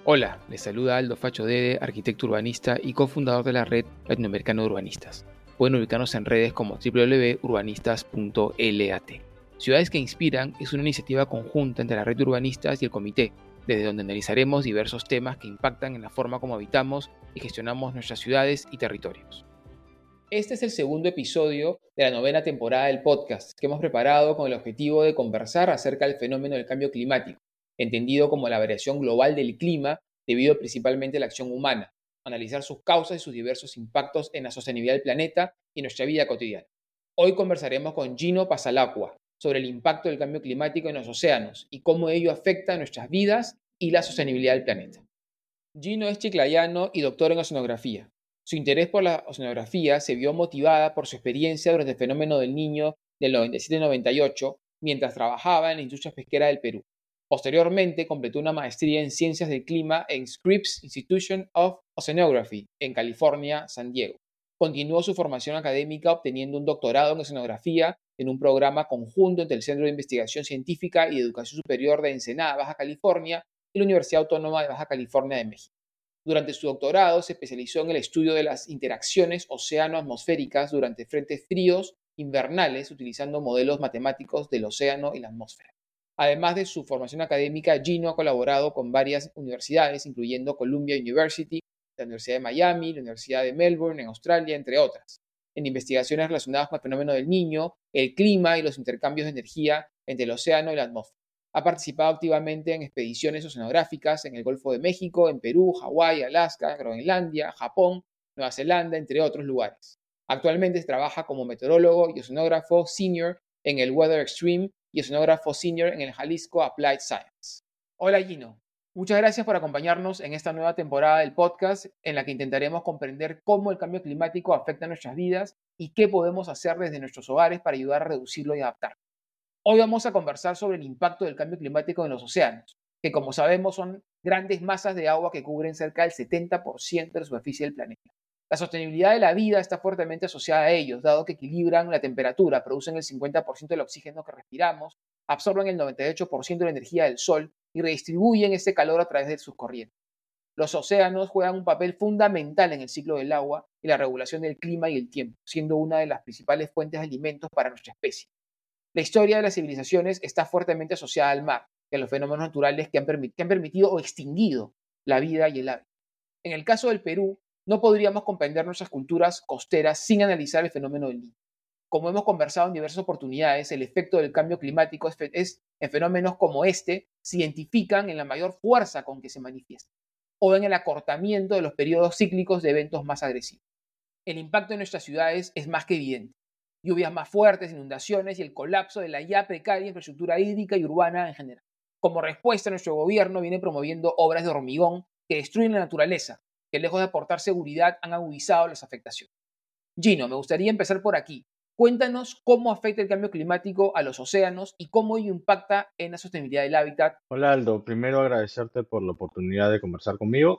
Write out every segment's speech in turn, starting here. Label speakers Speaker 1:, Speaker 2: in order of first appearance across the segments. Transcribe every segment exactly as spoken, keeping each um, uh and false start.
Speaker 1: Hola, les saluda Aldo Facho Dede, arquitecto urbanista y cofundador de la red latinoamericana de urbanistas. Pueden ubicarnos en redes como doble u doble u doble u punto urbanistas punto lat. Ciudades que Inspiran es una iniciativa conjunta entre la red de urbanistas y el comité, desde donde analizaremos diversos temas que impactan en la forma como habitamos y gestionamos nuestras ciudades y territorios. Este es el segundo episodio de la novena temporada del podcast que hemos preparado con el objetivo de conversar acerca del fenómeno del cambio climático, entendido como la variación global del clima debido principalmente a la acción humana, analizar sus causas y sus diversos impactos en la sostenibilidad del planeta y nuestra vida cotidiana. Hoy conversaremos con Gino Pasalacqua sobre el impacto del cambio climático en los océanos y cómo ello afecta a nuestras vidas y la sostenibilidad del planeta. Gino es chiclayano y doctor en oceanografía. Su interés por la oceanografía se vio motivada por su experiencia durante el fenómeno del Niño del noventa y siete noventa y ocho mientras trabajaba en la industria pesquera del Perú. Posteriormente, completó una maestría en Ciencias del Clima en Scripps Institution of Oceanography, en California, San Diego. Continuó su formación académica obteniendo un doctorado en oceanografía en un programa conjunto entre el Centro de Investigación Científica y de Educación Superior de Ensenada, Baja California, y la Universidad Autónoma de Baja California de México. Durante su doctorado se especializó en el estudio de las interacciones océano-atmosféricas durante frentes fríos invernales, utilizando modelos matemáticos del océano y la atmósfera. Además de su formación académica, Gino ha colaborado con varias universidades, incluyendo Columbia University, la Universidad de Miami, la Universidad de Melbourne en Australia, entre otras, en investigaciones relacionadas con el fenómeno del Niño, el clima y los intercambios de energía entre el océano y la atmósfera. Ha participado activamente en expediciones oceanográficas en el Golfo de México, en Perú, Hawái, Alaska, Groenlandia, Japón, Nueva Zelanda, entre otros lugares. Actualmente trabaja como meteorólogo y oceanógrafo senior en el Weather Extreme y oceanógrafo senior en el Jalisco Applied Science. Hola Gino, muchas gracias por acompañarnos en esta nueva temporada del podcast en la que intentaremos comprender cómo el cambio climático afecta nuestras vidas y qué podemos hacer desde nuestros hogares para ayudar a reducirlo y adaptarlo. Hoy vamos a conversar sobre el impacto del cambio climático en los océanos, que como sabemos son grandes masas de agua que cubren cerca del setenta por ciento de la superficie del planeta. La sostenibilidad de la vida está fuertemente asociada a ellos, dado que equilibran la temperatura, producen el cincuenta por ciento del oxígeno que respiramos, absorben el noventa y ocho por ciento de la energía del sol y redistribuyen ese calor a través de sus corrientes. Los océanos juegan un papel fundamental en el ciclo del agua y la regulación del clima y el tiempo, siendo una de las principales fuentes de alimentos para nuestra especie. La historia de las civilizaciones está fuertemente asociada al mar y a los fenómenos naturales que han, permit- que han permitido o extinguido la vida y el hábitat. En el caso del Perú, no podríamos comprender nuestras culturas costeras sin analizar el fenómeno del Niño. Como hemos conversado en diversas oportunidades, el efecto del cambio climático es, es en fenómenos como este se identifican en la mayor fuerza con que se manifiesta o en el acortamiento de los periodos cíclicos de eventos más agresivos. El impacto en nuestras ciudades es más que evidente. Lluvias más fuertes, inundaciones y el colapso de la ya precaria infraestructura hídrica y urbana en general. Como respuesta, nuestro gobierno viene promoviendo obras de hormigón que destruyen la naturaleza, que lejos de aportar seguridad han agudizado las afectaciones. Gino, me gustaría empezar por aquí. Cuéntanos cómo afecta el cambio climático a los océanos y cómo ello impacta en la sostenibilidad del hábitat.
Speaker 2: Hola Aldo, primero agradecerte por la oportunidad de conversar conmigo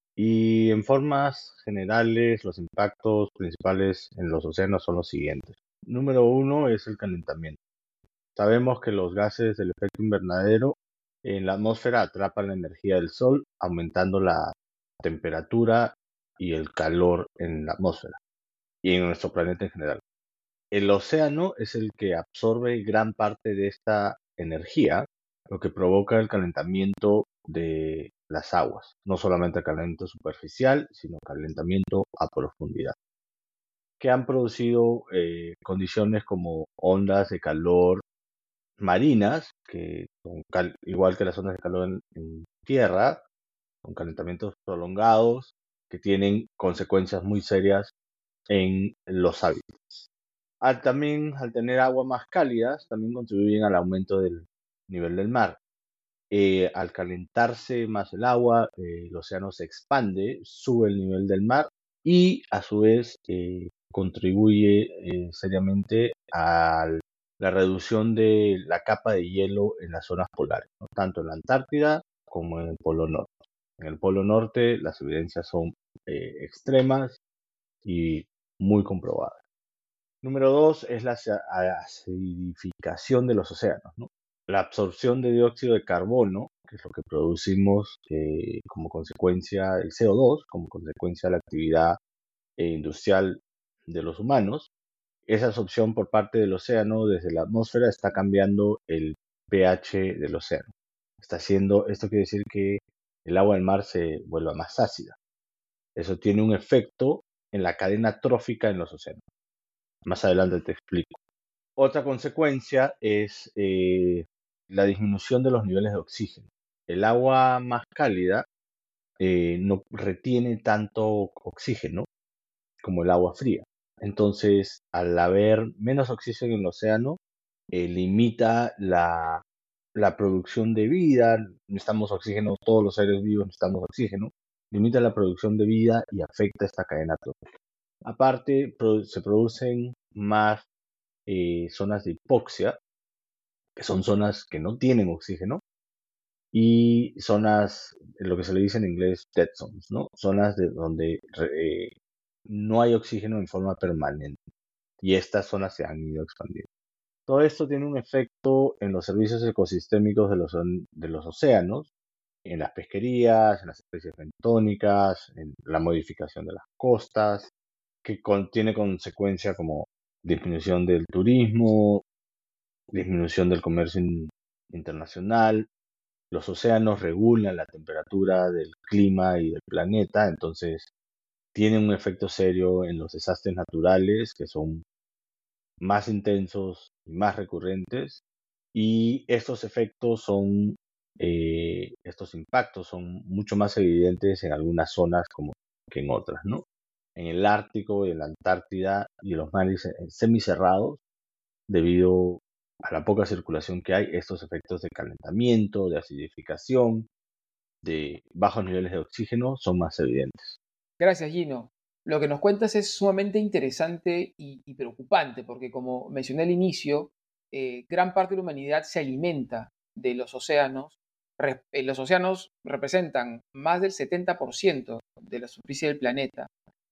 Speaker 2: y en formas generales los impactos principales en los océanos son los siguientes. Número uno es el calentamiento. Sabemos que los gases del efecto invernadero en la atmósfera atrapan la energía del sol, aumentando la temperatura y el calor en la atmósfera y en nuestro planeta en general. El océano es el que absorbe gran parte de esta energía, lo que provoca el calentamiento de las aguas, no solamente calentamiento superficial, sino calentamiento a profundidad, que han producido eh, condiciones como ondas de calor marinas, que son cal- igual que las ondas de calor en, en tierra, con calentamientos prolongados, que tienen consecuencias muy serias en los hábitats. Al, también, al tener aguas más cálidas, también contribuyen al aumento del nivel del mar. Eh, al calentarse más el agua, eh, el océano se expande, sube el nivel del mar y a su vez eh, contribuye eh, seriamente a la reducción de la capa de hielo en las zonas polares, ¿no? Tanto en la Antártida como en el Polo Norte. En el Polo Norte las evidencias son eh, extremas y muy comprobadas. Número dos es la acidificación de los océanos, ¿no? La absorción de dióxido de carbono que es lo que producimos eh, como consecuencia, el C O dos, como consecuencia de la actividad eh, industrial de los humanos. Esa absorción por parte del océano desde la atmósfera está cambiando el pH del océano. Está haciendo, esto quiere decir que el agua del mar se vuelva más ácida. Eso tiene un efecto en la cadena trófica en los océanos. Más adelante te explico. Otra consecuencia es eh, la disminución de los niveles de oxígeno. El agua más cálida eh, no retiene tanto oxígeno como el agua fría. Entonces, al haber menos oxígeno en el océano, eh, limita la, la producción de vida. Necesitamos oxígeno, todos los seres vivos necesitamos oxígeno. Limita la producción de vida y afecta esta cadena trófica. Aparte, pro- se producen más eh, zonas de hipoxia, que son zonas que no tienen oxígeno, y zonas, lo que se le dice en inglés, dead zones, ¿no? Zonas de donde eh, no hay oxígeno en forma permanente, y estas zonas se han ido expandiendo. Todo esto tiene un efecto en los servicios ecosistémicos de los, de los océanos, en las pesquerías, en las especies bentónicas, en la modificación de las costas, que con, tiene consecuencia como disminución del turismo, disminución del comercio in- internacional. Los océanos regulan la temperatura del clima y del planeta, entonces tienen un efecto serio en los desastres naturales, que son más intensos y más recurrentes, y estos efectos son, eh, estos impactos son mucho más evidentes en algunas zonas como que en otras, ¿no? En el Ártico y en la Antártida y en los mares eh, semicerrados, debido a la poca circulación que hay, estos efectos de calentamiento, de acidificación, de bajos niveles de oxígeno son más evidentes.
Speaker 1: Gracias, Gino. Lo que nos cuentas es sumamente interesante y, y preocupante, porque como mencioné al inicio, eh, gran parte de la humanidad se alimenta de los océanos. Re- eh, los océanos representan más del setenta por ciento de la superficie del planeta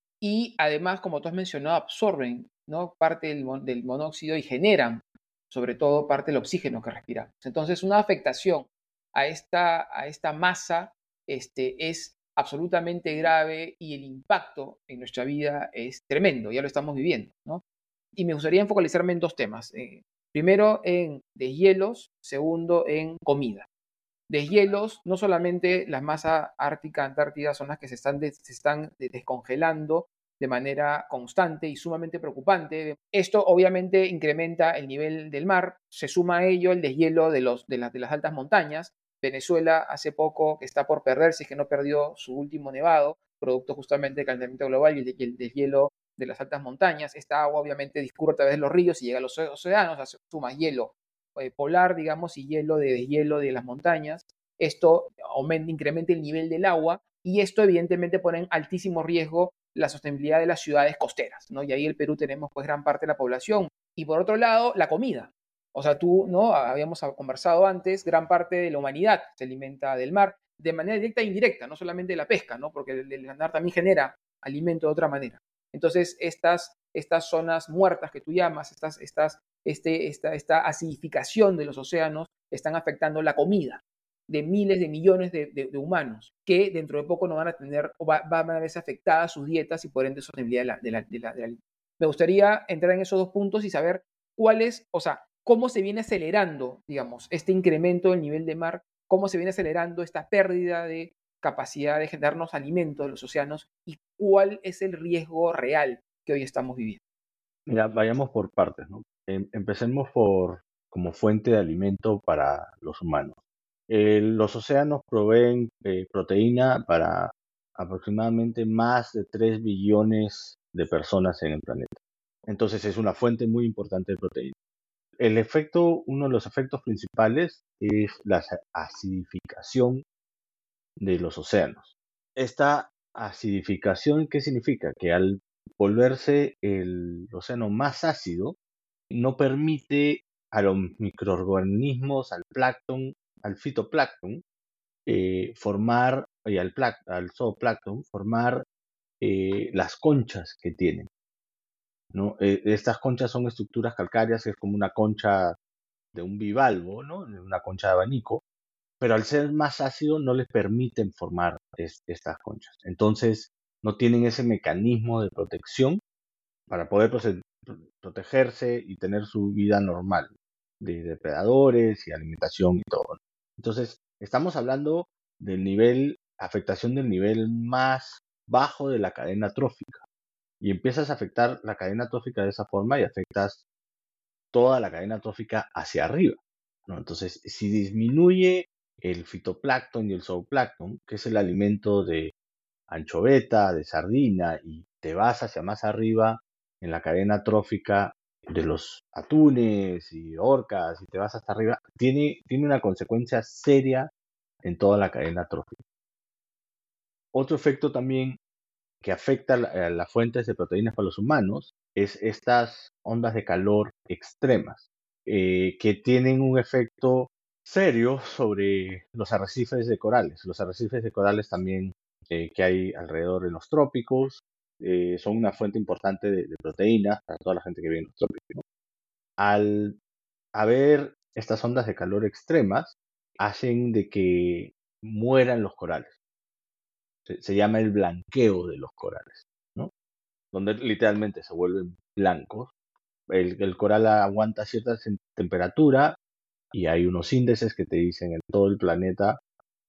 Speaker 1: y además, como tú has mencionado, absorben, ¿no?, parte del, mon- del monóxido y generan, sobre todo, parte del oxígeno que respiramos. Entonces, una afectación a esta, a esta masa este, es absolutamente grave y el impacto en nuestra vida es tremendo, ya lo estamos viviendo, ¿no? Y me gustaría focalizarme en dos temas. Eh, primero, en deshielos, segundo, en comida. Deshielos, no solamente la masa ártica, antártida, son las que se están, des- se están de- descongelando de manera constante y sumamente preocupante. Esto obviamente incrementa el nivel del mar, se suma a ello el deshielo de, los, de, las, de las altas montañas. Venezuela hace poco que está por perder, si es que no perdió su último nevado, producto justamente del calentamiento global y el, y el deshielo de las altas montañas. Esta agua obviamente discurre a través de los ríos y llega a los océanos, hace- suma hielo eh, polar, digamos, y hielo de deshielo de las montañas. Esto aumenta, incrementa el nivel del agua y esto evidentemente pone en altísimo riesgo la sostenibilidad de las ciudades costeras, ¿no? Y ahí el Perú tenemos pues gran parte de la población. Y por otro lado, la comida. O sea, tú, ¿no? Habíamos conversado antes, gran parte de la humanidad se alimenta del mar de manera directa e indirecta, no solamente de la pesca, ¿no? Porque el, el mar también genera alimento de otra manera. Entonces, estas, estas zonas muertas que tú llamas, estas, estas este, esta, esta acidificación de los océanos están afectando la comida de miles de millones de, de, de humanos que dentro de poco no van a tener o va, van a verse afectadas sus dietas y por ende sostenibilidad de la, de la, de la, de la. Me gustaría entrar en esos dos puntos y saber cuál es, o sea, cómo se viene acelerando, digamos, este incremento del nivel de mar, cómo se viene acelerando esta pérdida de capacidad de generarnos alimentos de los océanos y cuál es el riesgo real que hoy estamos viviendo.
Speaker 2: Mira, vayamos por partes, ¿no? Em- empecemos por como fuente de alimento para los humanos. Eh, los océanos proveen eh, proteína para aproximadamente más de tres billones de personas en el planeta. Entonces es una fuente muy importante de proteína. El efecto, uno de los efectos principales es la acidificación de los océanos. Esta acidificación, ¿qué significa? Que al volverse el océano más ácido, no permite a los microorganismos, al plancton, al fitoplancton, eh, formar, y al, plac- al zooplancton, formar eh, las conchas que tienen, ¿no? Eh, estas conchas son estructuras calcáreas, es como una concha de un bivalvo, ¿no? Una concha de abanico, pero al ser más ácido no les permiten formar es- estas conchas. Entonces no tienen ese mecanismo de protección para poder proce- protegerse y tener su vida normal de depredadores y alimentación y todo. Entonces, estamos hablando del nivel, afectación del nivel más bajo de la cadena trófica. Y empiezas a afectar la cadena trófica de esa forma y afectas toda la cadena trófica hacia arriba, ¿no? Entonces, si disminuye el fitoplancton y el zooplancton, que es el alimento de anchoveta, de sardina, y te vas hacia más arriba en la cadena trófica de los atunes y orcas, y te vas hasta arriba, tiene, tiene una consecuencia seria en toda la cadena trófica. Otro efecto también que afecta a las fuentes de proteínas para los humanos es estas ondas de calor extremas, eh, que tienen un efecto serio sobre los arrecifes de corales. Los arrecifes de corales también eh, que hay alrededor en los trópicos eh, son una fuente importante de, de proteínas para toda la gente que vive en los trópicos, ¿no? Al haber estas ondas de calor extremas, hacen de que mueran los corales. Se, se llama el blanqueo de los corales, ¿no? Donde literalmente se vuelven blancos. El, el coral aguanta cierta sem- temperatura y hay unos índices que te dicen en todo el planeta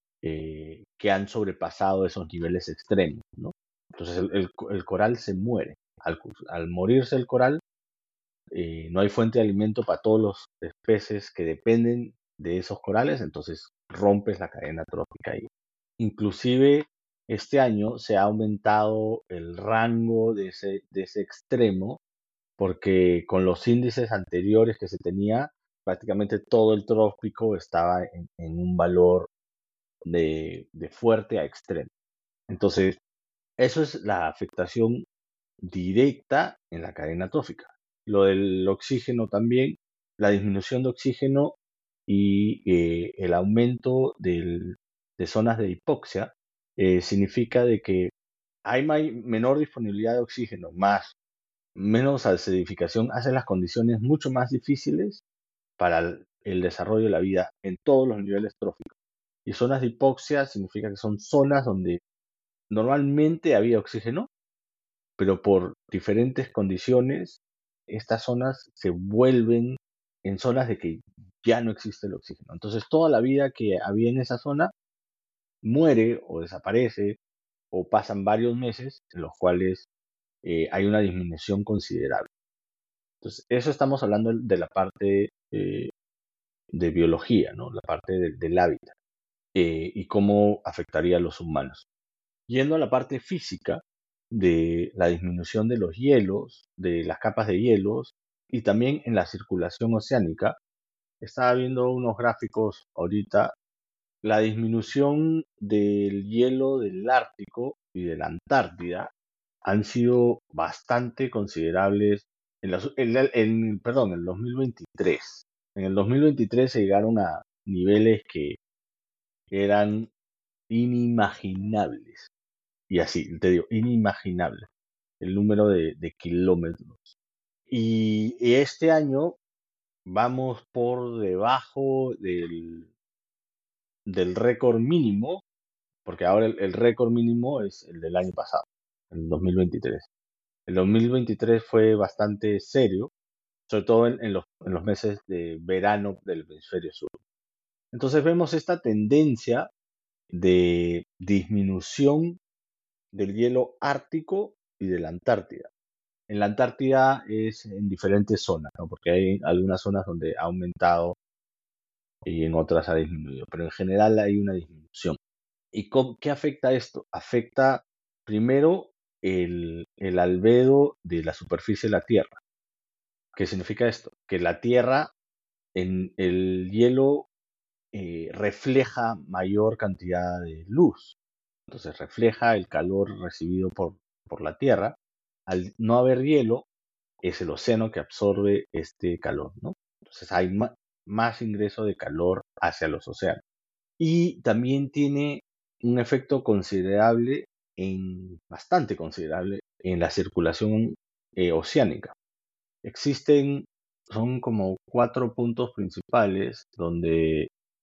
Speaker 2: eh, que han sobrepasado esos niveles extremos, ¿no? Entonces el, el co- el coral se muere. Al, cu- al morirse el coral, eh, no hay fuente de alimento para todos los peces que dependen de esos corales, entonces rompes la cadena trófica ahí. Inclusive este año se ha aumentado el rango de ese, de ese extremo porque con los índices anteriores que se tenía, prácticamente todo el trópico estaba en, en un valor de, de fuerte a extremo. Entonces, eso es la afectación directa en la cadena trófica. Lo del oxígeno también, la disminución de oxígeno y eh, el aumento del- de zonas de hipoxia eh, significa de que hay may- menor disponibilidad de oxígeno, más menos acidificación, hace las condiciones mucho más difíciles para el, el desarrollo de la vida en todos los niveles tróficos. Y zonas de hipoxia significa que son zonas donde normalmente había oxígeno, pero por diferentes condiciones, estas zonas se vuelven en zonas de que ya no existe el oxígeno. Entonces, toda la vida que había en esa zona muere o desaparece o pasan varios meses en los cuales eh, hay una disminución considerable. Entonces, eso estamos hablando de la parte eh, de biología, ¿no? La parte de- del hábitat eh, y cómo afectaría a los humanos. Yendo a la parte física de la disminución de los hielos, de las capas de hielos y también en la circulación oceánica, estaba viendo unos gráficos ahorita, la disminución del hielo del Ártico y de la Antártida han sido bastante considerables en, las- en la- en- perdón, en el dos mil veintitrés. En el dos mil veintitrés se llegaron a niveles que eran inimaginables. Y así, te digo, inimaginable el número de, de kilómetros. Y este año vamos por debajo del, del récord mínimo, porque ahora el, el récord mínimo es el del año pasado, el dos mil veintitrés. El dos mil veintitrés fue bastante serio, sobre todo en, en los, en los meses de verano del hemisferio sur. Entonces vemos esta tendencia de disminución del hielo ártico y de la Antártida. En la Antártida es en diferentes zonas, ¿no? Porque hay algunas zonas donde ha aumentado y en otras ha disminuido, pero en general hay una disminución. ¿Y cómo- qué afecta esto? Afecta primero el, el albedo de la superficie de la Tierra. ¿Qué significa esto? Que la Tierra, en el hielo, eh, refleja mayor cantidad de luz. Entonces refleja el calor recibido por, por la Tierra. Al no haber hielo, es el océano que absorbe este calor, ¿no? Entonces hay ma- más ingreso de calor hacia los océanos. Y también tiene un efecto considerable, en, bastante considerable, en la circulación eh, oceánica. Existen, son como cuatro puntos principales donde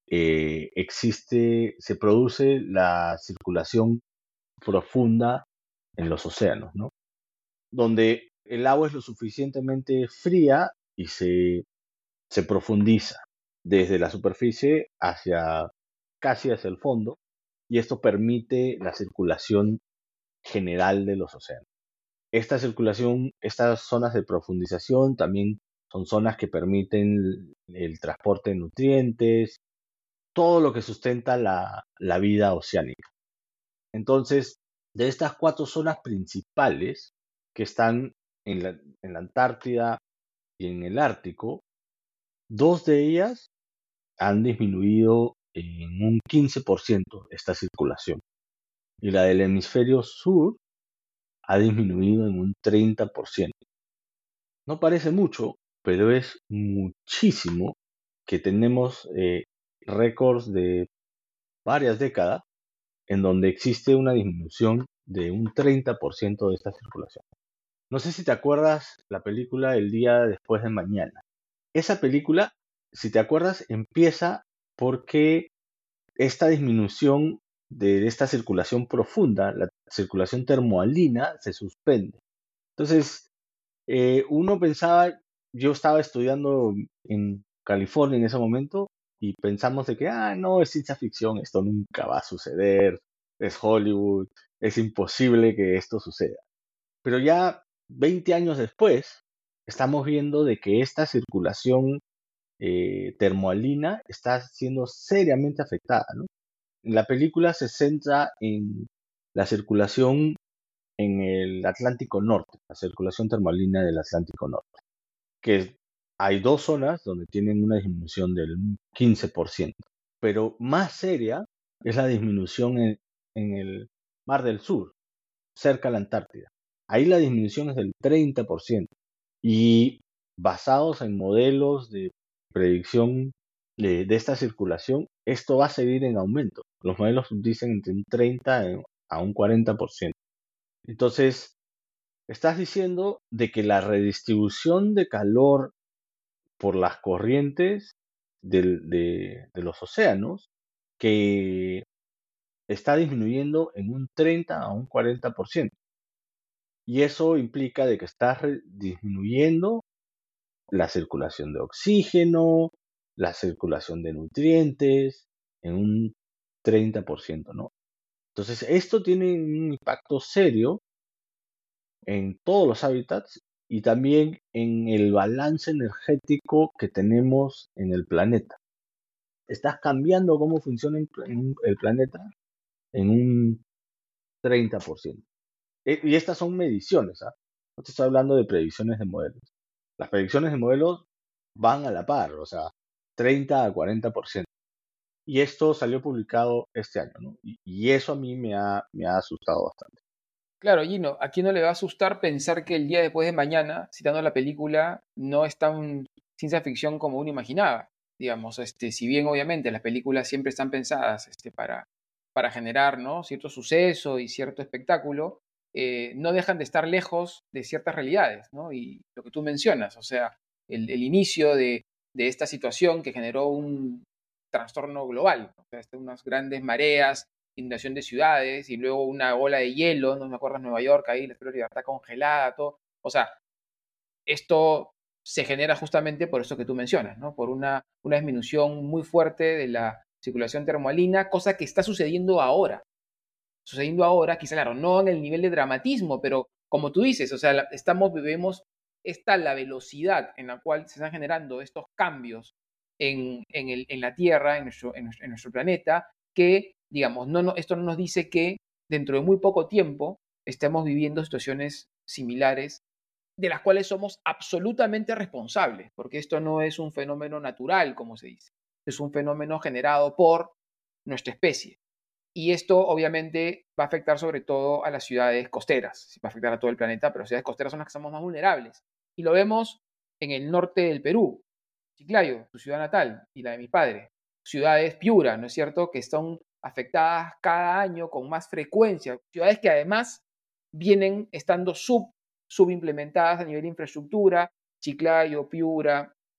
Speaker 2: eh, existe, se produce la circulación profunda en los océanos, ¿no? Donde el agua es lo suficientemente fría y se, se profundiza desde la superficie hacia casi hacia el fondo, y esto permite la circulación general de los océanos. Esta circulación, estas zonas de profundización también son zonas que permiten el transporte de nutrientes, todo lo que sustenta la, la vida oceánica. Entonces, de estas cuatro zonas principales que están en la, en la Antártida y en el Ártico, dos de ellas han disminuido en un quince por ciento esta circulación. Y la del hemisferio sur ha disminuido en un treinta por ciento. No parece mucho, pero es muchísimo que tenemos eh, récords de varias décadas en donde existe una disminución de un treinta por ciento de esta circulación. No sé si te acuerdas la película El día después de mañana. Esa película, si te acuerdas, empieza porque esta disminución de esta circulación profunda, la circulación termoalina, se suspende. Entonces, eh, uno pensaba, yo estaba estudiando en California en ese momento y pensamos de que, ah, no, es ciencia ficción, esto nunca va a suceder, es Hollywood, es imposible que esto suceda. Pero ya veinte años después, estamos viendo de que esta circulación eh, termoalina está siendo seriamente afectada, ¿no? La película se centra en la circulación en el Atlántico Norte, la circulación termalina del Atlántico Norte, que hay dos zonas donde tienen una disminución del quince por ciento, pero más seria es la disminución en, en el Mar del Sur, cerca a la Antártida. Ahí la disminución es del treinta por ciento y basados en modelos de predicción de, de esta circulación, esto va a seguir en aumento. Los modelos dicen entre un treinta a un cuarenta por ciento. Entonces, estás diciendo de que la redistribución de calor por las corrientes del- de, de los océanos, que está disminuyendo en un treinta a un cuarenta por ciento. Y eso implica de que está re- disminuyendo la circulación de oxígeno, la circulación de nutrientes en un treinta por ciento, ¿no? Entonces, esto tiene un impacto serio en todos los hábitats y también en el balance energético que tenemos en el planeta. Estás cambiando cómo funciona el pla- en el planeta en un treinta por ciento. E- Y estas son mediciones, ¿ah? No te estoy hablando de predicciones de modelos. Las predicciones de modelos van a la par, o sea, treinta a cuarenta por ciento. Y esto salió publicado este año, ¿no? Y, y eso a mí me ha, me ha asustado bastante.
Speaker 1: Claro, Gino, ¿a quién no le va a asustar pensar que el día después de mañana, citando la película, no es tan ciencia ficción como uno imaginaba? Digamos, este, si bien obviamente las películas siempre están pensadas este, para, para generar, ¿no?, cierto suceso y cierto espectáculo, eh, no dejan de estar lejos de ciertas realidades, ¿no? Y lo que tú mencionas, o sea, el, el inicio de, de esta situación que generó un trastorno global, ¿no? O sea, este, unas grandes mareas, inundación de ciudades y luego una ola de hielo, no me acuerdo, en Nueva York, ahí la Estrella de Libertad congelada, todo. O sea, esto se genera justamente por eso que tú mencionas, ¿no? Por una, una disminución muy fuerte de la circulación termoalina, cosa que está sucediendo ahora. Sucediendo ahora, quizá, claro, no en el nivel de dramatismo, pero como tú dices, o sea, la- estamos, vemos esta la velocidad en la cual se están generando estos cambios en, en, el, en la Tierra, en nuestro, en, nuestro, en nuestro planeta, que, digamos, no, no, esto no nos dice que dentro de muy poco tiempo estemos viviendo situaciones similares de las cuales somos absolutamente responsables, porque esto no es un fenómeno natural, como se dice, es un fenómeno generado por nuestra especie. Y esto obviamente va a afectar sobre todo a las ciudades costeras, va a afectar a todo el planeta, pero las ciudades costeras son las que somos más vulnerables. Y lo vemos en el norte del Perú, Chiclayo, tu ciudad natal y la de mi padre. Ciudades Piura, ¿no es cierto?, que están afectadas cada año con más frecuencia. Ciudades que además vienen estando sub, subimplementadas a nivel de infraestructura, Chiclayo, Piura,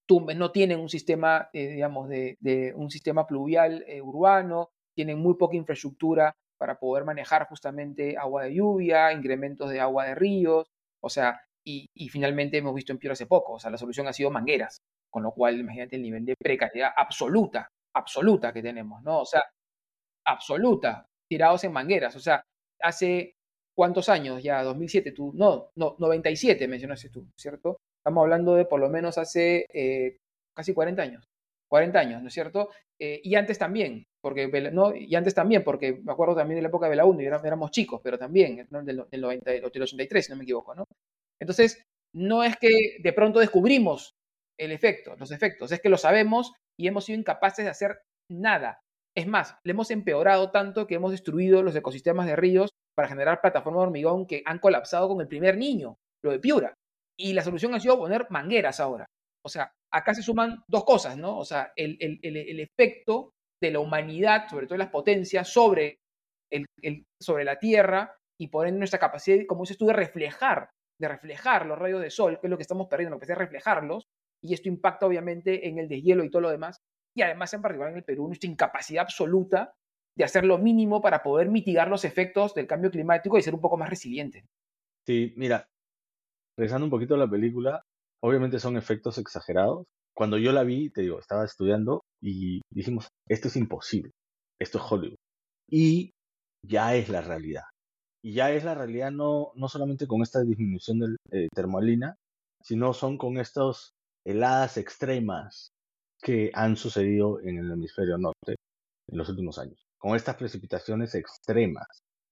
Speaker 1: Tumbes no tienen un sistema, eh, digamos, de, de un sistema pluvial eh, urbano, tienen muy poca infraestructura para poder manejar justamente agua de lluvia, incrementos de agua de ríos, o sea, y, y finalmente hemos visto en Piura hace poco, o sea, la solución ha sido mangueras, con lo cual imagínate el nivel de precariedad absoluta, absoluta que tenemos, ¿no? O sea, absoluta, tirados en mangueras. O sea, hace cuántos años ya, dos mil siete, tú, no, no, noventa y siete mencionaste tú, ¿cierto? Estamos hablando de por lo menos hace eh, casi cuarenta años. cuarenta años, ¿no es cierto? Eh, y antes también, porque, ¿no? Y antes también, porque me acuerdo también de la época de Belaúnde, y éramos chicos, pero también, ¿no? del, del, noventa, del ochenta y tres, si no me equivoco, ¿no? Entonces, no es que de pronto descubrimos el efecto, los efectos, es que lo sabemos y hemos sido incapaces de hacer nada. Es más, le hemos empeorado tanto que hemos destruido los ecosistemas de ríos para generar plataformas de hormigón que han colapsado con el primer niño, lo de Piura. Y la solución ha sido poner mangueras ahora. O sea, acá se suman dos cosas, ¿no? O sea, el, el, el, el efecto de la humanidad, sobre todo las potencias, sobre, el, el, sobre la Tierra y por ende nuestra capacidad, como dices tú, de reflejar, de reflejar los rayos de sol, que es lo que estamos perdiendo, lo que es reflejarlos, y esto impacta obviamente en el deshielo y todo lo demás, y además en particular en el Perú, nuestra incapacidad absoluta de hacer lo mínimo para poder mitigar los efectos del cambio climático y ser un poco más resiliente.
Speaker 2: Sí, mira, regresando un poquito a la película, obviamente son efectos exagerados. Cuando yo la vi, te digo, estaba estudiando y dijimos, esto es imposible, esto es Hollywood. Y ya es la realidad. Y ya es la realidad no, no solamente con esta disminución de eh, termalina, sino son con estas heladas extremas que han sucedido en el hemisferio norte en los últimos años. Con estas precipitaciones extremas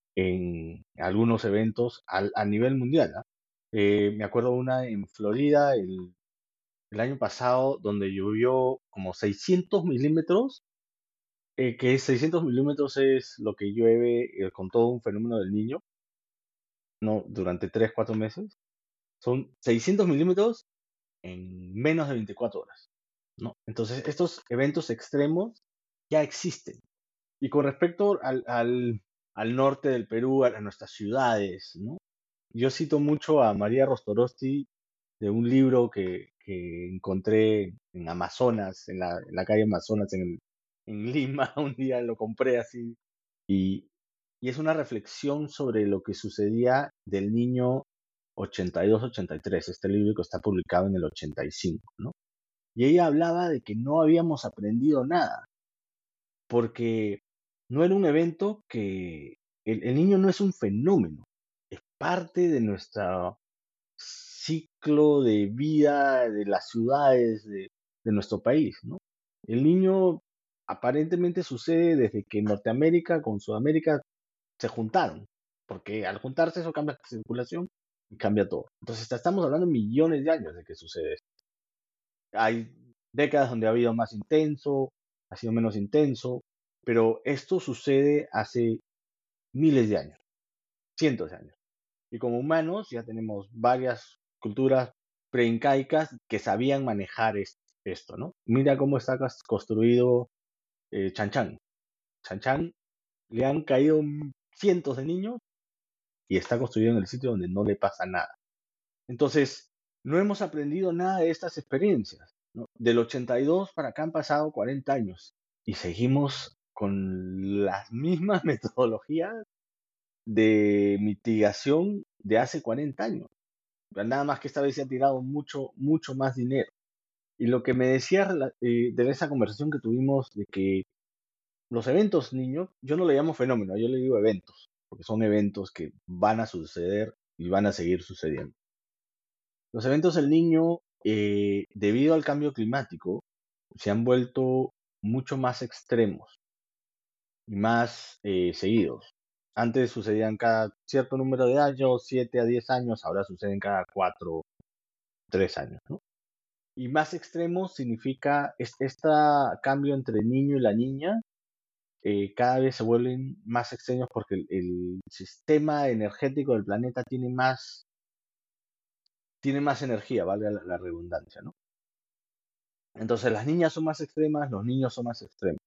Speaker 2: en algunos eventos al, a nivel mundial. ¿Ah? Eh, me acuerdo una en Florida el, el año pasado donde llovió como seiscientos milímetros, eh, que seiscientos milímetros es lo que llueve eh, con todo un fenómeno del niño, no durante tres cuatro meses. Son seiscientos milímetros en menos de veinticuatro horas, ¿no? Entonces, estos eventos extremos ya existen. Y con respecto al, al, al norte del Perú, a, a nuestras ciudades, ¿no? Yo cito mucho a María Rostorosti de un libro que, que encontré en Amazonas, en la, en la calle Amazonas, en, el- en Lima. Un día lo compré así. Y, y es una reflexión sobre lo que sucedía del niño ochenta y dos ochenta y tres, este libro que está publicado en el ochenta y cinco, ¿no? Y ella hablaba de que no habíamos aprendido nada, porque no era un evento que el, el niño no es un fenómeno, es parte de nuestro ciclo de vida de las ciudades de, de nuestro país, ¿no? El niño aparentemente sucede desde que Norteamérica con Sudamérica se juntaron, porque al juntarse eso cambia la circulación y cambia todo. Entonces estamos hablando de millones de años de que sucede esto. Hay décadas donde ha habido más intenso, ha sido menos intenso, pero esto sucede hace miles de años, cientos de años. Y como humanos ya tenemos varias culturas preincaicas que sabían manejar es- esto, ¿no? Mira cómo está cas- construido eh, Chan Chan. Chan Chan le han caído m- cientos de niños y está construido en el sitio donde no le pasa nada. Entonces, no hemos aprendido nada de estas experiencias, ¿no? Del ochenta y dos para acá han pasado cuarenta años y seguimos con las mismas metodologías de mitigación de hace cuarenta años. Nada más que esta vez se ha tirado mucho, mucho más dinero. Y lo que me decía rela- eh, de esa conversación que tuvimos de que los eventos, niños, yo no le llamo fenómeno, yo le digo eventos, porque son eventos que van a suceder y van a seguir sucediendo. Los eventos del niño, eh, debido al cambio climático, se han vuelto mucho más extremos y más eh, seguidos. Antes sucedían cada cierto número de años, siete a diez años, ahora suceden cada cuatro tres años, ¿no? Y más extremos significa este cambio entre el niño y la niña, eh, cada vez se vuelven más extraños porque el, el sistema energético del planeta tiene más, tiene más energía, vale la, la redundancia, ¿no? Entonces las niñas son más extremas, los niños son más extremos.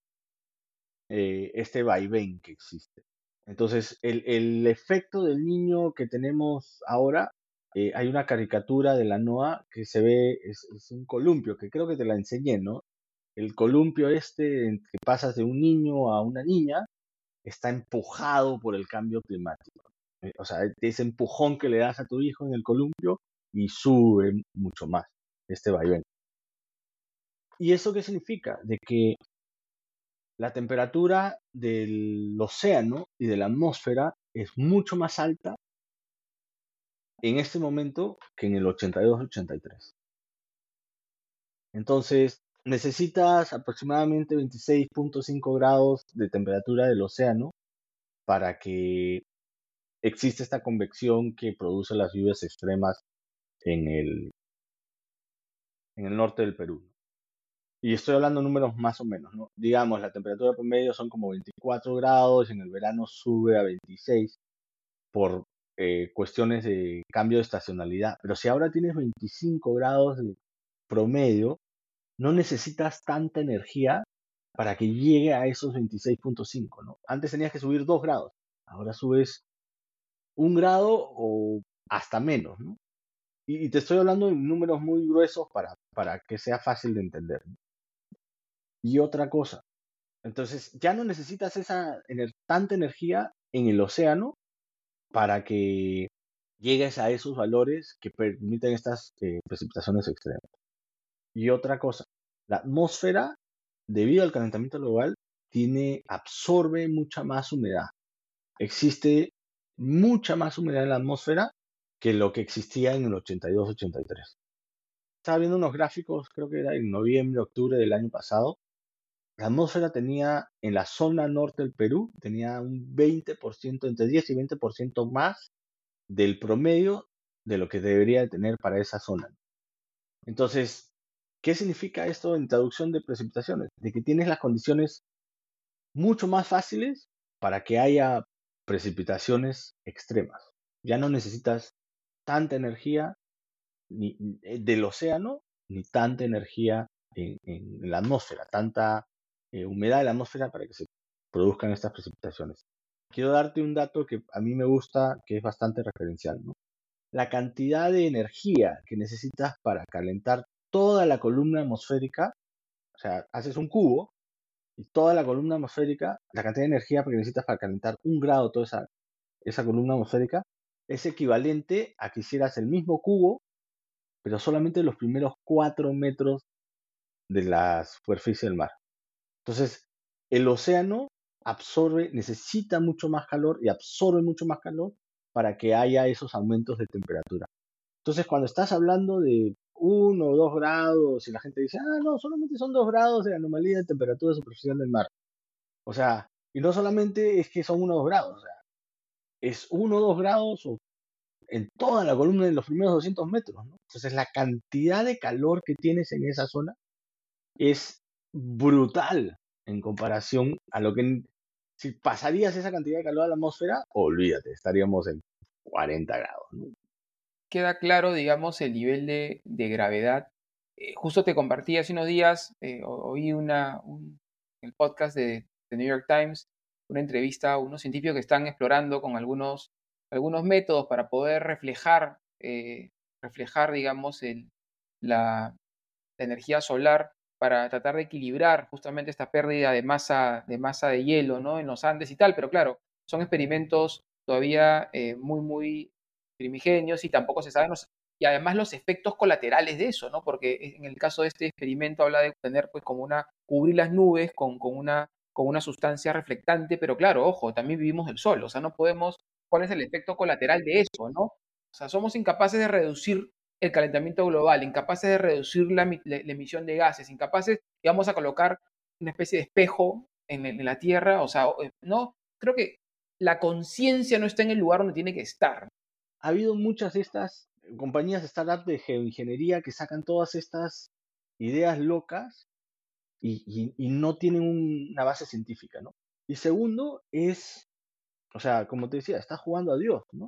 Speaker 2: Eh, este vaivén que existe. Entonces el, el efecto del niño que tenemos ahora eh, hay una caricatura de la NOAA que se ve, es, es un columpio, que creo que te la enseñé, ¿no? El columpio este en que pasas de un niño a una niña está empujado por el cambio climático. Eh, O sea, ese empujón que le das a tu hijo en el columpio y sube mucho más este vaivén. ¿Y eso qué significa? De que la temperatura del océano y de la atmósfera es mucho más alta en este momento que en el ochenta y dos ochenta y tres. Entonces, necesitas aproximadamente veintiséis punto cinco grados de temperatura del océano para que exista esta convección que produce las lluvias extremas en el, en el norte del Perú. Y estoy hablando de números más o menos, ¿no? Digamos, la temperatura promedio son como veinticuatro grados, en el verano sube a veintiséis por eh, cuestiones de cambio de estacionalidad. Pero si ahora tienes veinticinco grados de promedio, no necesitas tanta energía para que llegue a esos veintiséis punto cinco, ¿no? Antes tenías que subir dos grados, ahora subes un grado o hasta menos, ¿no? Y, y te estoy hablando de números muy gruesos para, para que sea fácil de entender, ¿no? Y otra cosa, entonces ya no necesitas esa ener- tanta energía en el océano para que llegues a esos valores que permiten estas eh, precipitaciones extremas. Y otra cosa, la atmósfera, debido al calentamiento global, tiene, absorbe mucha más humedad. Existe mucha más humedad en la atmósfera que lo que existía en el ochenta y dos ochenta y tres. Estaba viendo unos gráficos, creo que era en noviembre, octubre del año pasado. La atmósfera tenía, en la zona norte del Perú, tenía un veinte por ciento, entre diez y veinte por ciento más del promedio de lo que debería de tener para esa zona. Entonces, ¿qué significa esto en traducción de precipitaciones? De que tienes las condiciones mucho más fáciles para que haya precipitaciones extremas. Ya no necesitas tanta energía ni, eh, del océano, ni tanta energía en, en la atmósfera, tanta eh, humedad de la atmósfera para que se produzcan estas precipitaciones. Quiero darte un dato que a mí me gusta, que es bastante referencial, ¿no? La cantidad de energía que necesitas para calentar toda la columna atmosférica, o sea, haces un cubo y toda la columna atmosférica, la cantidad de energía que necesitas para calentar un grado toda esa, esa columna atmosférica, es equivalente a que hicieras el mismo cubo, pero solamente los primeros cuatro metros de la superficie del mar. Entonces, el océano absorbe, necesita mucho más calor y absorbe mucho más calor para que haya esos aumentos de temperatura. Entonces, cuando estás hablando de uno o dos grados y la gente dice, ah, no, solamente son dos grados de anomalía de temperatura superficial del mar. O sea, y no solamente es que son uno o dos grados, o sea, es uno o dos grados o en toda la columna de los primeros doscientos metros, ¿no? Entonces, la cantidad de calor que tienes en esa zona es brutal en comparación a lo que si pasarías esa cantidad de calor a la atmósfera, olvídate, estaríamos en cuarenta grados, ¿no?
Speaker 1: Queda claro, digamos, el nivel de, de gravedad. Eh, justo te compartí hace unos días, eh, o- oí una, un, el podcast de, de New York Times, una entrevista a unos científicos que están explorando con algunos, algunos métodos para poder reflejar, eh, reflejar, digamos, el, la, la energía solar para tratar de equilibrar justamente esta pérdida de masa, de masa de hielo, ¿no? En los Andes y tal, pero claro, son experimentos todavía eh, muy, muy primigenios y tampoco se saben los, y además los efectos colaterales de eso, ¿no? Porque en el caso de este experimento habla de tener pues como una, cubrir las nubes con, con una, con una sustancia reflectante, pero claro, ojo, también vivimos del sol, o sea, no podemos, ¿cuál es el efecto colateral de eso, ¿no? O sea, somos incapaces de reducir el calentamiento global, incapaces de reducir la, la, la emisión de gases, incapaces, y vamos a colocar una especie de espejo en, en la Tierra, o sea, no, creo que la conciencia no está en el lugar donde tiene que estar.
Speaker 2: Ha habido muchas de estas compañías de startup de geoingeniería que sacan todas estas ideas locas y, y- y no tienen un- una base científica, ¿no? Y segundo es, o sea, como te decía, estás jugando a Dios, ¿no?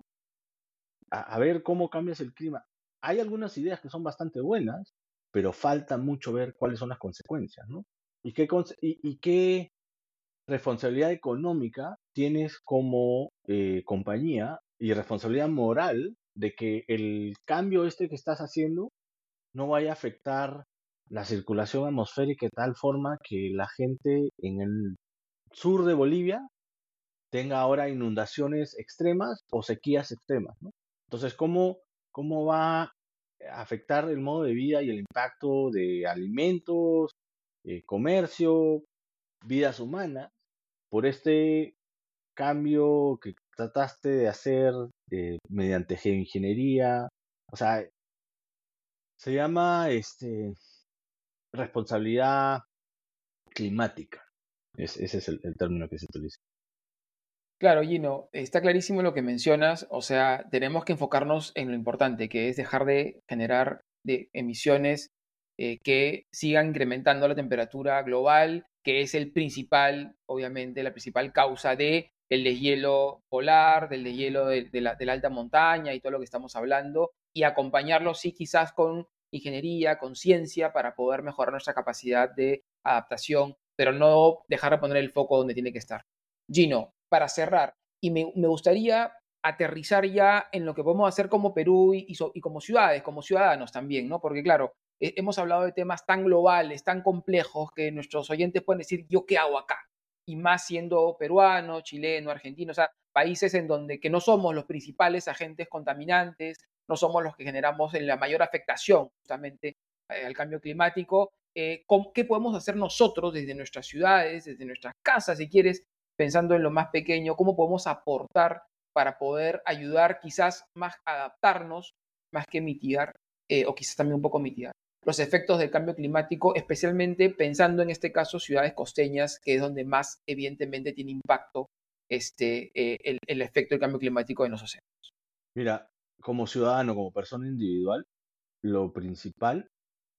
Speaker 2: A, a ver cómo cambias el clima. Hay algunas ideas que son bastante buenas, pero falta mucho ver cuáles son las consecuencias, ¿no? Y qué, conse- y, y qué responsabilidad económica tienes como eh, compañía y responsabilidad moral de que el cambio este que estás haciendo no vaya a afectar la circulación atmosférica de tal forma que la gente en el sur de Bolivia tenga ahora inundaciones extremas o sequías extremas, ¿no? Entonces, ¿cómo, cómo va a afectar el modo de vida y el impacto de alimentos, eh, comercio, vidas humanas por este cambio que trataste de hacer eh, mediante geoingeniería? O sea, se llama este, responsabilidad climática. Es- ese es el, el término que se utiliza.
Speaker 1: Claro, Gino, está clarísimo lo que mencionas, o sea, tenemos que enfocarnos en lo importante, que es dejar de generar de emisiones eh, que sigan incrementando la temperatura global, que es el principal, obviamente, la principal causa de el deshielo polar, del deshielo de, de la, de la alta montaña y todo lo que estamos hablando, y acompañarlo, sí, quizás con ingeniería, con ciencia, para poder mejorar nuestra capacidad de adaptación, pero no dejar de poner el foco donde tiene que estar. Gino, para cerrar, y me, me gustaría aterrizar ya en lo que podemos hacer como Perú y, y so- y como ciudades, como ciudadanos también, ¿no? Porque claro, eh, hemos hablado de temas tan globales, tan complejos, que nuestros oyentes pueden decir, ¿yo qué hago acá? Y más siendo peruano, chileno, argentino, o sea, países en donde que no somos los principales agentes contaminantes, no somos los que generamos en la mayor afectación justamente eh, al cambio climático. Eh, ¿cómo- ¿Qué podemos hacer nosotros desde nuestras ciudades, desde nuestras casas, si quieres, pensando en lo más pequeño, cómo podemos aportar para poder ayudar quizás más a adaptarnos, más que mitigar, eh, o quizás también un poco mitigar los efectos del cambio climático, especialmente pensando en este caso ciudades costeñas, que es donde más evidentemente tiene impacto este, eh, el, el efecto del cambio climático en los océanos.
Speaker 2: Mira, como ciudadano, como persona individual, lo principal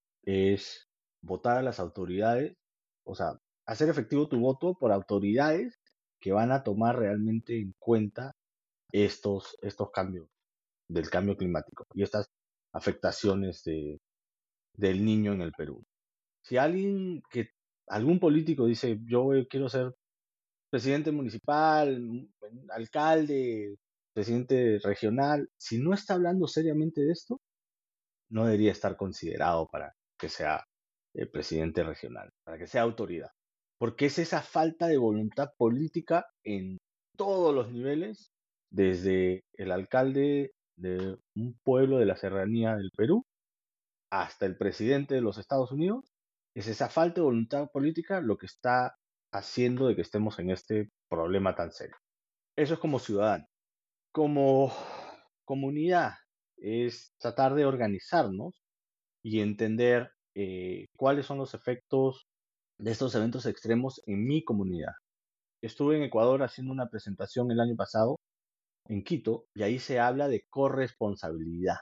Speaker 2: es votar a las autoridades, o sea, hacer efectivo tu voto por autoridades que van a tomar realmente en cuenta estos, estos cambios del cambio climático y estas afectaciones de, del niño en el Perú. Si alguien que, algún político dice, yo eh, quiero ser presidente municipal, m- alcalde, presidente regional, si no está hablando seriamente de esto, no debería estar considerado para que sea eh, presidente regional, para que sea autoridad. Porque es esa falta de voluntad política en todos los niveles, desde el alcalde de un pueblo de la serranía del Perú hasta el presidente de los Estados Unidos. Es esa falta de voluntad política lo que está haciendo de que estemos en este problema tan serio. Eso es como ciudadano. Como comunidad es tratar de organizarnos y entender eh, cuáles son los efectos de estos eventos extremos en mi comunidad. Estuve en Ecuador haciendo una presentación el año pasado en Quito y ahí se habla de corresponsabilidad,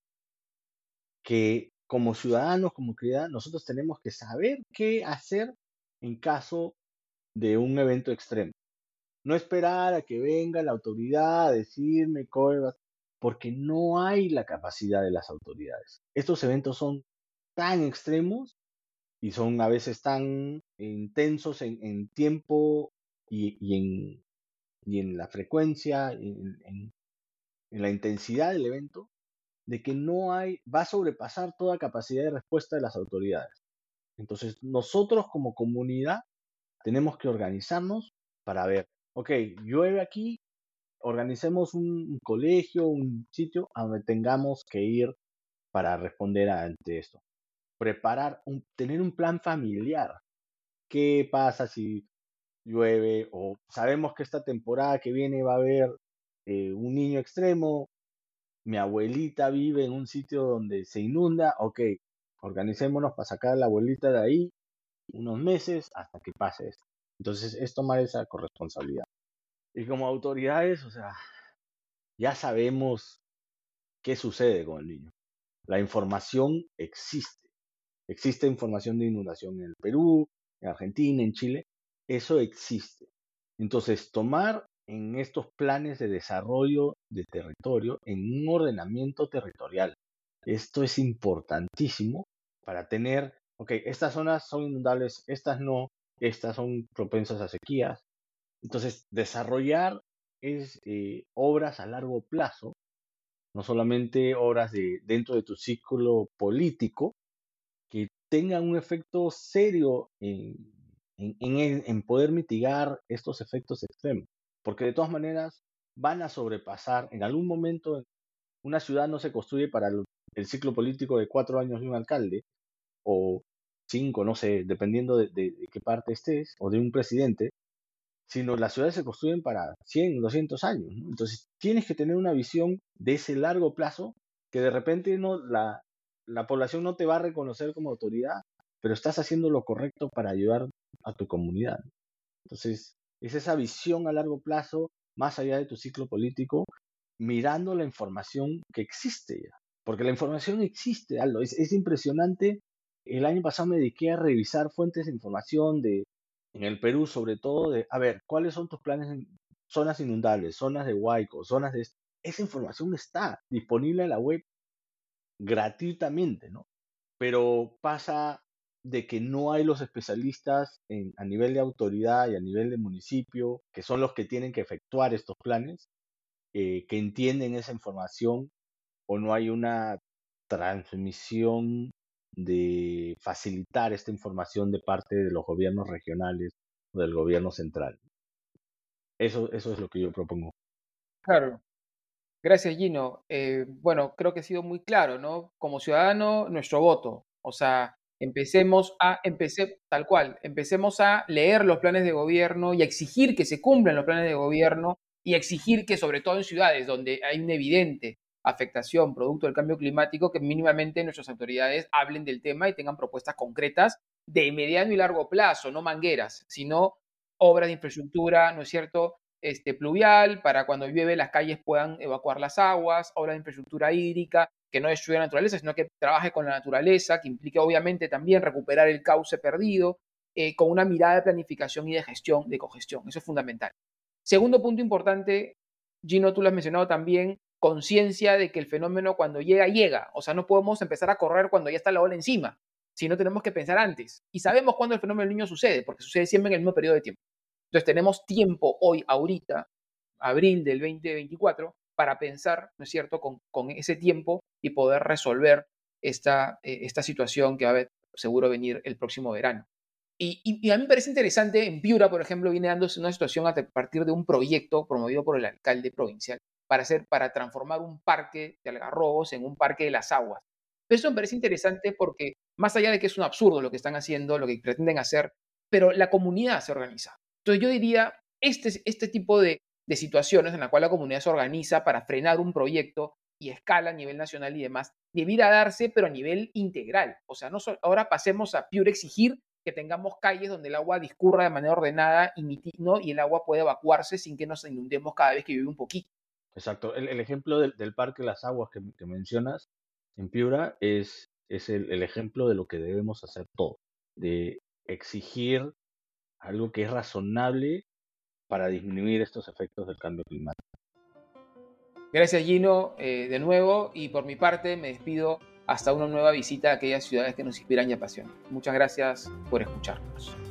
Speaker 2: que como ciudadanos, como comunidad, nosotros tenemos que saber qué hacer en caso de un evento extremo. No esperar a que venga la autoridad a decirme, cómo, porque no hay la capacidad de las autoridades. Estos eventos son tan extremos y son a veces tan intensos en, en tiempo y, y en, y en la frecuencia, en, en- en la intensidad del evento, de que no hay, va a sobrepasar toda capacidad de respuesta de las autoridades. Entonces, nosotros como comunidad tenemos que organizarnos para ver, ok, llueve aquí, organicemos un, un colegio, un sitio a donde tengamos que ir para responder ante esto. Preparar, un, tener un plan familiar. ¿Qué pasa si llueve? O sabemos que esta temporada que viene va a haber eh, un niño extremo. Mi abuelita vive en un sitio donde se inunda. Ok, organicémonos para sacar a la abuelita de ahí unos meses hasta que pase esto. Entonces, es tomar esa corresponsabilidad. Y como autoridades, o sea, ya sabemos qué sucede con el niño. La información existe. Existe información de inundación en el Perú, en Argentina, en Chile. Eso existe. Entonces, tomar en estos planes de desarrollo de territorio en un ordenamiento territorial. Esto es importantísimo para tener, ok, estas zonas son inundables, estas no, estas son propensas a sequías. Entonces, desarrollar es eh, obras a largo plazo no solamente obras de, dentro de tu ciclo político, que tengan un efecto serio en, en, en, en poder mitigar estos efectos extremos, porque de todas maneras van a sobrepasar, en algún momento una ciudad no se construye para el, el ciclo político de cuatro años de un alcalde, o cinco, no sé, dependiendo de, de, de qué parte estés, o de un presidente, sino las ciudades se construyen para cien, doscientos años, ¿no? Entonces tienes que tener una visión de ese largo plazo que de repente no, la, la población no te va a reconocer como autoridad, pero estás haciendo lo correcto para ayudar a tu comunidad. Entonces, es esa visión a largo plazo, más allá de tu ciclo político, mirando la información que existe ya. Porque la información existe, Aldo. Es, es impresionante. El año pasado me dediqué a revisar fuentes de información de, en el Perú, sobre todo, de, a ver, ¿cuáles son tus planes en zonas inundables, zonas de huaico, zonas de... Esa información está disponible en la web gratuitamente, ¿no? Pero pasa de que no hay los especialistas en, a nivel de autoridad y a nivel de municipio, que son los que tienen que efectuar estos planes, eh, que entienden esa información, o no hay una transmisión de facilitar esta información de parte de los gobiernos regionales o del gobierno central. Eso, eso es lo que yo propongo.
Speaker 1: Claro. Gracias, Gino. Eh, bueno, creo que ha sido muy claro, ¿no? Como ciudadano, nuestro voto. O sea, empecemos a, empecé, tal cual, empecemos a leer los planes de gobierno y a exigir que se cumplan los planes de gobierno y exigir que, sobre todo en ciudades donde hay una evidente afectación producto del cambio climático, que mínimamente nuestras autoridades hablen del tema y tengan propuestas concretas de mediano y largo plazo, no mangueras, sino obras de infraestructura, ¿no es cierto?, este, pluvial, para cuando llueve las calles puedan evacuar las aguas, obras de infraestructura hídrica, que no destruya la naturaleza, sino que trabaje con la naturaleza, que implique obviamente también recuperar el cauce perdido, eh, con una mirada de planificación y de gestión, de cogestión. Eso es fundamental. Segundo punto importante, Gino, tú lo has mencionado también, conciencia de que el fenómeno cuando llega, llega. O sea, no podemos empezar a correr cuando ya está la ola encima, sino tenemos que pensar antes. Y sabemos cuándo el fenómeno del niño sucede, porque sucede siempre en el mismo periodo de tiempo. Entonces tenemos tiempo hoy, ahorita, abril del veinte veinticuatro, para pensar, ¿no es cierto?, con, con ese tiempo y poder resolver esta, eh, esta situación que va a haber, seguro venir el próximo verano. Y, y, y a mí me parece interesante, en Piura, por ejemplo, viene dándose una situación a partir de un proyecto promovido por el alcalde provincial para, hacer, para transformar un parque de algarrobos en un parque de las aguas. Pero eso me parece interesante porque, más allá de que es un absurdo lo que están haciendo, lo que pretenden hacer, pero la comunidad se organiza. Entonces yo diría, este, este tipo de, de situaciones en la cual la comunidad se organiza para frenar un proyecto y escala a nivel nacional y demás, debiera darse, pero a nivel integral. O sea, no so, ahora pasemos a Piura exigir que tengamos calles donde el agua discurra de manera ordenada y, ¿no?, y el agua pueda evacuarse sin que nos inundemos cada vez que llueve un poquito.
Speaker 2: Exacto. El, el ejemplo del, del Parque Las Aguas que, que mencionas en Piura es, es el, el ejemplo de lo que debemos hacer todos, de exigir algo que es razonable para disminuir estos efectos del cambio climático.
Speaker 1: Gracias, Gino, eh, de nuevo, y por mi parte me despido hasta una nueva visita a aquellas ciudades que nos inspiran y apasionan. Muchas gracias por escucharnos.